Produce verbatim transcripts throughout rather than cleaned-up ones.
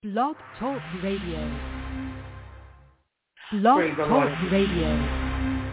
Blog Talk Radio. Blog Talk Radio.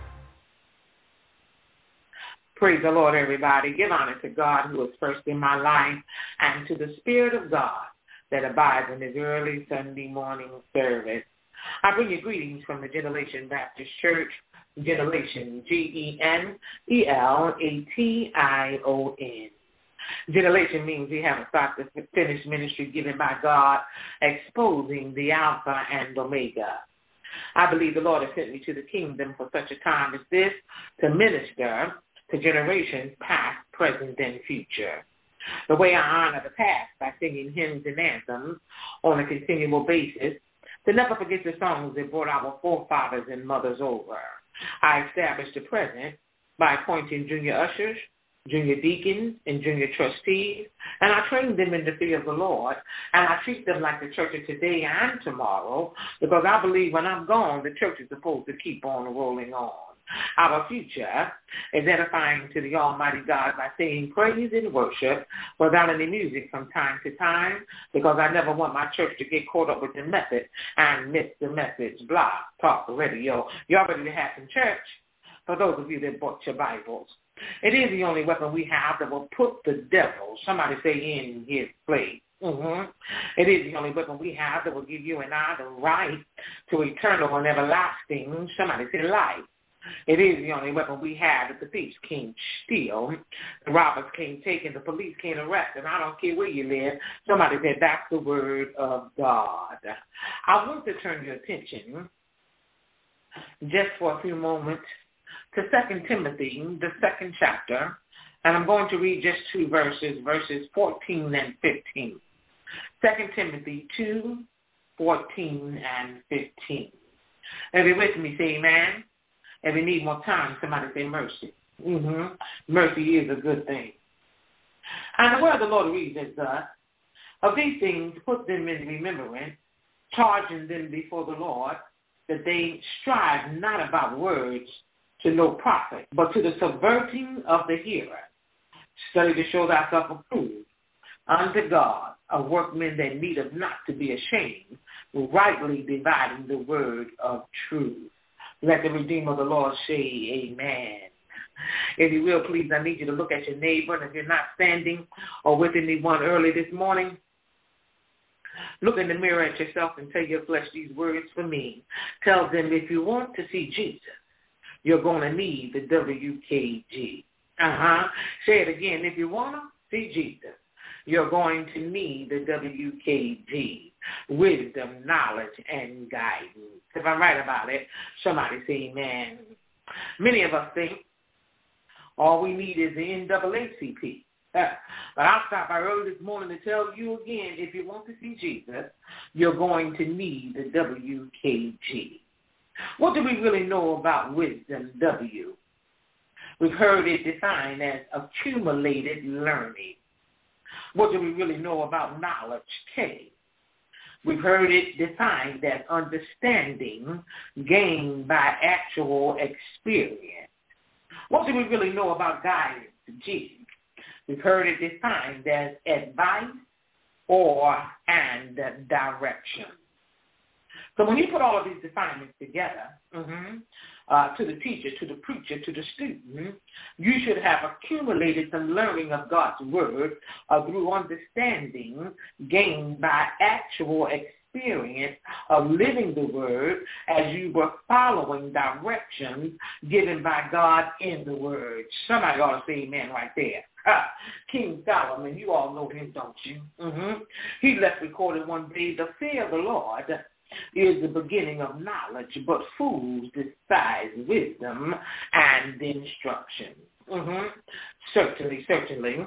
Praise the Lord, everybody. Give honor to God who is first in my life and to the Spirit of God that abides in his early Sunday morning service. I bring you greetings from the Generation Baptist Church, Generation, G E N E L A T I O N. Generation means we have a start to finish ministry given by God, exposing the Alpha and Omega. I believe the Lord has sent me to the kingdom for such a time as this to minister to generations past, present, and future. The way I honor the past by singing hymns and anthems on a continual basis, to never forget the songs that brought our forefathers and mothers over. I establish the present by appointing junior ushers, junior deacons, and junior trustees, and I train them in the fear of the Lord, and I treat them like the church of today and tomorrow, because I believe when I'm gone, the church is supposed to keep on rolling on. Our future is edifying to the Almighty God by singing praise and worship without any music from time to time, because I never want my church to get caught up with the method and miss the message. Blah, talk, radio. Y'all ready to have some church? For those of you that bought your Bibles, it is the only weapon we have that will put the devil, somebody say, in his place. Mm-hmm. It is the only weapon we have that will give you and I the right to eternal and everlasting, somebody say, life. It is the only weapon we have that the thieves can't steal, the robbers can't take, and the police can't arrest. And I don't care where you live. Somebody said that's the word of God. I want to turn your attention just for a few moments to Second Timothy, the second chapter, and I'm going to read just two verses, verses fourteen and fifteen. Second Timothy two, fourteen and fifteen. If you're with me, say amen. If you need more time, somebody say mercy. Mm-hmm. Mercy is a good thing. And the word of the Lord reads as thus, of these things put them in remembrance, charging them before the Lord, that they strive not about words to no profit, but to the subverting of the hearer. Study to show thyself approved unto God, a workman that needeth not to be ashamed, rightly dividing the word of truth. Let the Redeemer of the Lord say amen. If you will, please, I need you to look at your neighbor, and if you're not standing or with anyone early this morning, look in the mirror at yourself and tell your flesh these words for me. Tell them, if you want to see Jesus, you're going to need the W K G. Uh-huh. Say it again. If you want to see Jesus, you're going to need the W K G. Wisdom, knowledge, and guidance. If I'm right about it, somebody say amen. Many of us think all we need is the N double A C P. Uh, but I'll stop by early this morning to tell you again, if you want to see Jesus, you're going to need the W K G. What do we really know about wisdom, W? We've heard it defined as accumulated learning. What do we really know about knowledge, K? We've heard it defined as understanding gained by actual experience. What do we really know about guidance, G? We've heard it defined as advice or and direction. So when you put all of these definements together, mm-hmm, uh, to the teacher, to the preacher, to the student, you should have accumulated some learning of God's word uh, through understanding gained by actual experience of living the word as you were following directions given by God in the word. Somebody ought to say amen right there. Uh, King Solomon, you all know him, don't you? Mm-hmm. He left recorded one day, the fear of the Lord is the beginning of knowledge, but fools despise wisdom and instruction. Mm-hmm. Certainly, certainly.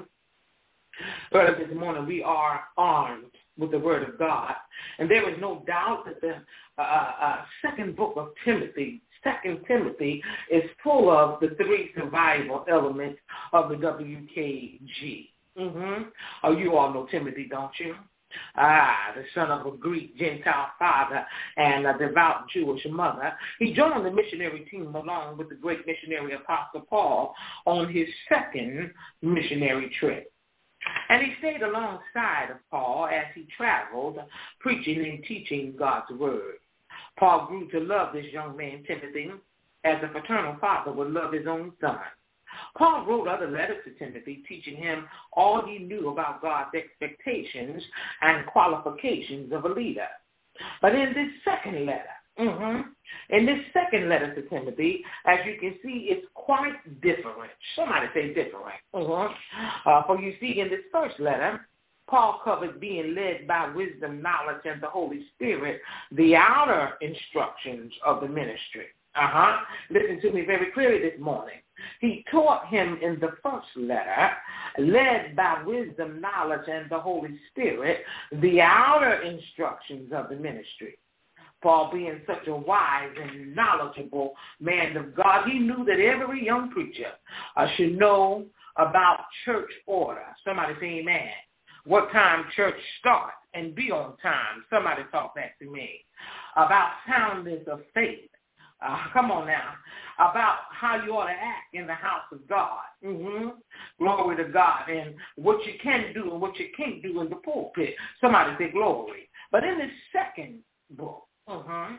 Early this morning, we are armed with the word of God, and there is no doubt that the uh, uh, second book of Timothy, Second Timothy, is full of the three survival elements of the W K G. Mm-hmm. Oh, you all know Timothy, don't you? Ah, the son of a Greek Gentile father and a devout Jewish mother. He joined the missionary team along with the great missionary Apostle Paul on his second missionary trip. And he stayed alongside of Paul as he traveled, preaching and teaching God's word. Paul grew to love this young man, Timothy, as a paternal father would love his own son. Paul wrote other letters to Timothy, teaching him all he knew about God's expectations and qualifications of a leader. But in this second letter, mm-hmm, in this second letter to Timothy, as you can see, it's quite different. Somebody say different. Mm-hmm. Uh, for you see, in this first letter, Paul covered being led by wisdom, knowledge, and the Holy Spirit, the outer instructions of the ministry. Uh-huh. Listen to me very clearly this morning. He taught him in the first letter, led by wisdom, knowledge, and the Holy Spirit, the outer instructions of the ministry. Paul, being such a wise and knowledgeable man of God, he knew that every young preacher uh, should know about church order. Somebody say amen. What time church starts and be on time. Somebody talk back to me. About soundness of faith. Uh, come on now. About how you ought to act in the house of God. Mm-hmm. Glory to God. And what you can do and what you can't do in the pulpit. Somebody say glory. But in this second book, mm-hmm,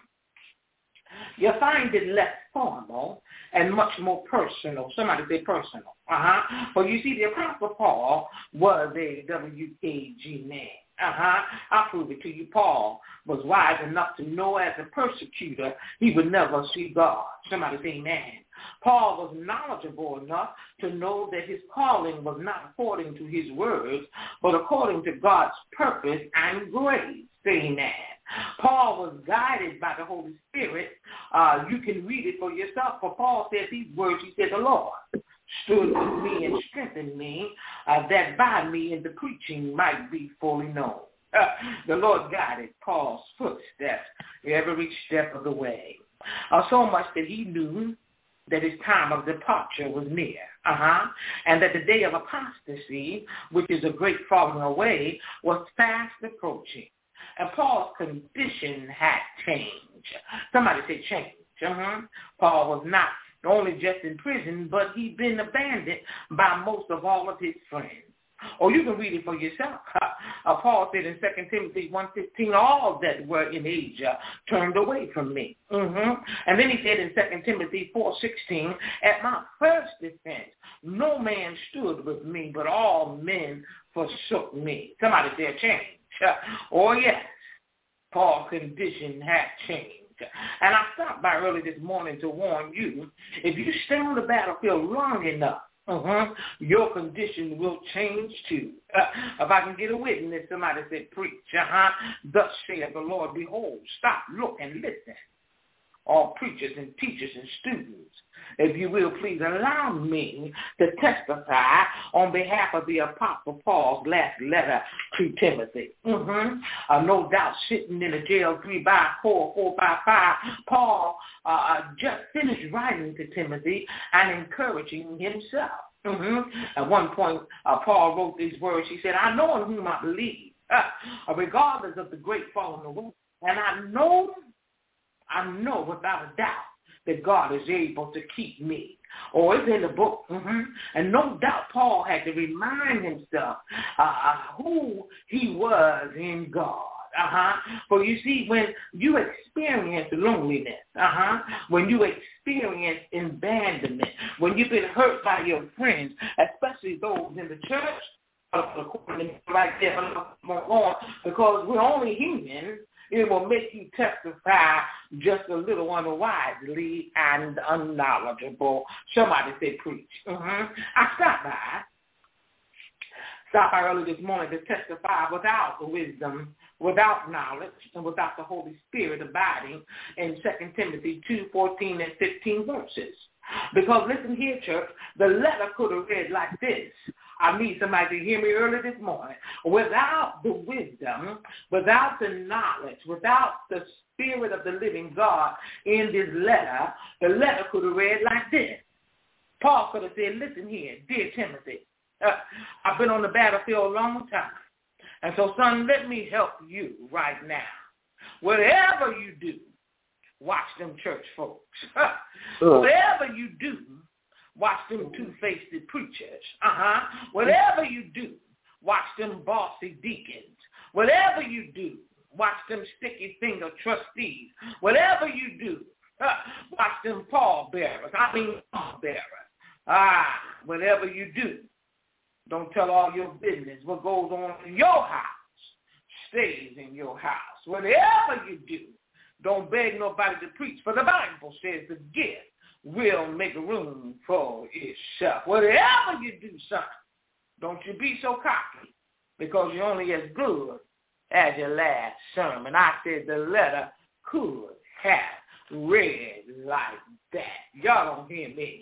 you find it less formal and much more personal. Somebody say personal. Uh-huh. For you see, the Apostle Paul was a W K G man. Uh-huh. I'll prove it to you. Paul was wise enough to know as a persecutor he would never see God. Somebody say amen. Paul was knowledgeable enough to know that his calling was not according to his words, but according to God's purpose and grace. Say amen. Paul was guided by the Holy Spirit. Uh, you can read it for yourself. For Paul said these words, he said, the Lord stood with me and strengthened me, uh, that by me in the preaching might be fully known. Uh, the Lord guided Paul's footsteps every step of the way, uh, so much that he knew that his time of departure was near, uh-huh, and that the day of apostasy, which is a great falling away, was fast approaching. And Paul's condition had changed. Somebody say change. Uh-huh. Paul was not only just in prison, but he'd been abandoned by most of all of his friends. Or you can read it for yourself. Uh, Paul said in Second Timothy one fifteen, all that were in Asia turned away from me. Mm-hmm. And then he said in Second Timothy four sixteen, at my first defense, no man stood with me, but all men forsook me. Somebody say a change. Uh, oh, yes, Paul's condition had changed. And I stopped by early this morning to warn you, if you stay on the battlefield long enough, uh-huh, your condition will change too. Uh, if I can get a witness, somebody said, preach. Uh-huh. Thus saith the Lord, behold, stop, look, and listen. All preachers and teachers and students, if you will, please allow me to testify on behalf of the Apostle Paul's last letter to Timothy. Mm-hmm. Uh, no doubt sitting in a jail three by four, four by five, Paul uh, just finished writing to Timothy and encouraging himself. Mm-hmm. At one point, uh, Paul wrote these words. He said, I know in whom I believe, uh, regardless of the great falling away, and I know I know without a doubt that God is able to keep me. Or it's in the book. Mm-hmm. And no doubt Paul had to remind himself uh, who he was in God. Uh-huh. For you see, when you experience loneliness, uh-huh, when you experience abandonment, when you've been hurt by your friends, especially those in the church, like that, because we're only human, it will make you testify just a little unwisely and unknowledgeable. Somebody say preach. Mm-hmm. I stopped by. Stopped by early this morning to testify without the wisdom, without knowledge, and without the Holy Spirit abiding in Second Timothy two, fourteen, and fifteen verses. Because listen here, church, the letter could have read like this. I need somebody to hear me early this morning. Without the wisdom, without the knowledge, without the Spirit of the living God in this letter, the letter could have read like this. Paul could have said, listen here, dear Timothy, uh, I've been on the battlefield a long time. And so, son, let me help you right now. Whatever you do, watch them church folks. Whatever you do, watch them two-faced preachers. Uh-huh. Whatever you do, Watch them bossy deacons. Whatever you do, watch them sticky finger trustees. Whatever you do, uh, watch them pallbearers. I mean pallbearers. Ah, whatever you do, don't tell all your business. What goes on in your house stays in your house. Whatever you do, don't beg nobody to preach. For the Bible says the gift will make room for itself. Whatever you do, son, don't you be so cocky, because you're only as good as your last sermon. I said the letter could have read like that. Y'all don't hear me.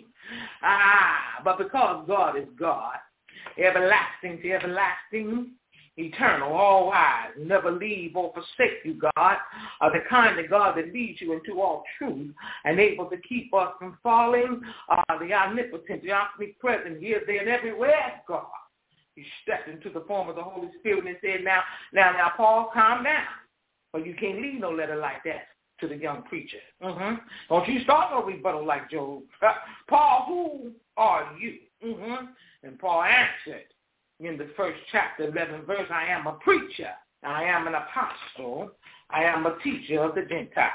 Ah, but because God is God, everlasting to everlasting, eternal, all wise, never leave or forsake you, God, are the kind of God that leads you into all truth and able to keep us from falling, uh, the omnipotent, the omnipresent, here, there, and everywhere, God. He stepped into the form of the Holy Spirit and said, now, now, now, Paul, calm down, but you can't leave no letter like that to the young preacher. Mm-hmm. Don't you start no rebuttal like Job. Paul, who are you? Mm-hmm. And Paul answered, in the first chapter, eleventh verse, I am a preacher. I am an apostle. I am a teacher of the Gentiles.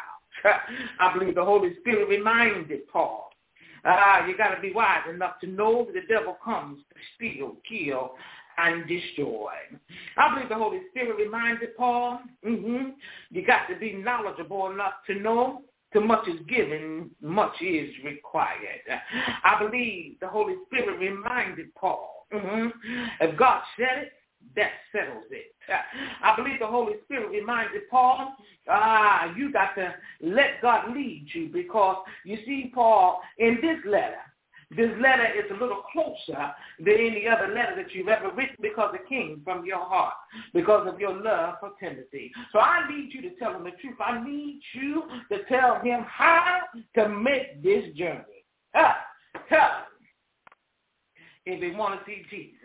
I believe the Holy Spirit reminded Paul, uh, you got to be wise enough to know that the devil comes to steal, kill, and destroy. I believe the Holy Spirit reminded Paul, mm-hmm, you got to be knowledgeable enough to know too much is given, much is required. I believe the Holy Spirit reminded Paul, Mm-hmm. if God said it, that settles it. I believe the Holy Spirit reminded Paul, ah, you got to let God lead you, because you see, Paul, in this letter, this letter is a little closer than any other letter that you've ever written, because it came from your heart, because of your love for Timothy. So I need you to tell him the truth. I need you to tell him how to make this journey. Ah, tell him. If they want to see Jesus,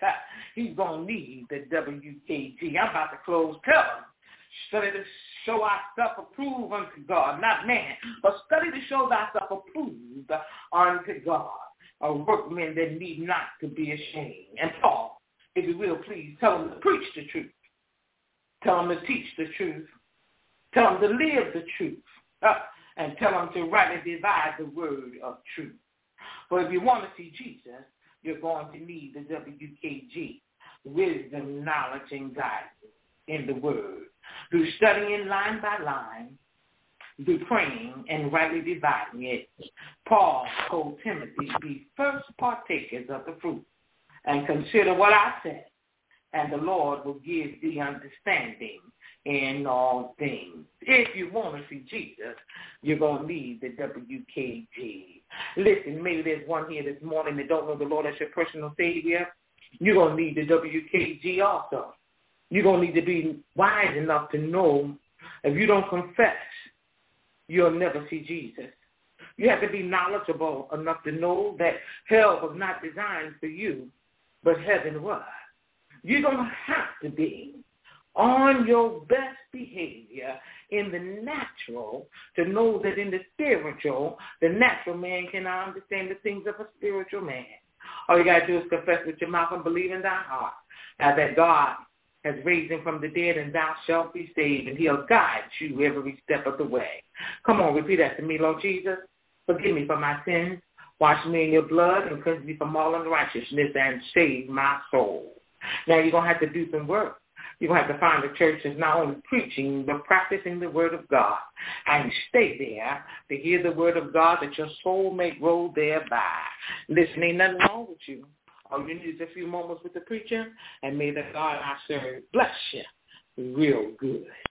he's going to need the W K G. I'm about to close. Tell him, study to show ourselves approved unto God, not man, but study to show thyself approved unto God, a workman that need not to be ashamed. And Paul, if you will, please tell him to preach the truth. Tell him to teach the truth. Tell him to live the truth. Uh, and tell him to rightly divide the word of truth. But if you want to see Jesus, you're going to need the W K G, wisdom, knowledge, and guidance in the Word. Through studying line by line, through praying and rightly dividing it, Paul told Timothy, be first partakers of the fruit, and consider what I said, and the Lord will give thee understanding in all things. If you want to see Jesus, you're going to need the W K G. Listen, maybe there's one here this morning that don't know the Lord as your personal Savior. You're going to need the W K G also. You're going to need to be wise enough to know if you don't confess, you'll never see Jesus. You have to be knowledgeable enough to know that hell was not designed for you, but heaven was. You're going to have to be on your best behavior in the natural to know that in the spiritual, the natural man cannot understand the things of a spiritual man. All you got to do is confess with your mouth and believe in thy heart uh, that God has raised him from the dead, and thou shalt be saved, and he'll guide you every step of the way. Come on, repeat after me. Lord Jesus, forgive me for my sins. Wash me in your blood and cleanse me from all unrighteousness and save my soul. Now you're going to have to do some work. You're going to have to find a church that's not only preaching, but practicing the word of God. And stay there to hear the word of God that your soul may grow thereby. Listen, ain't nothing wrong with you. All you need is a few moments with the preacher, and may the God I serve bless you real good.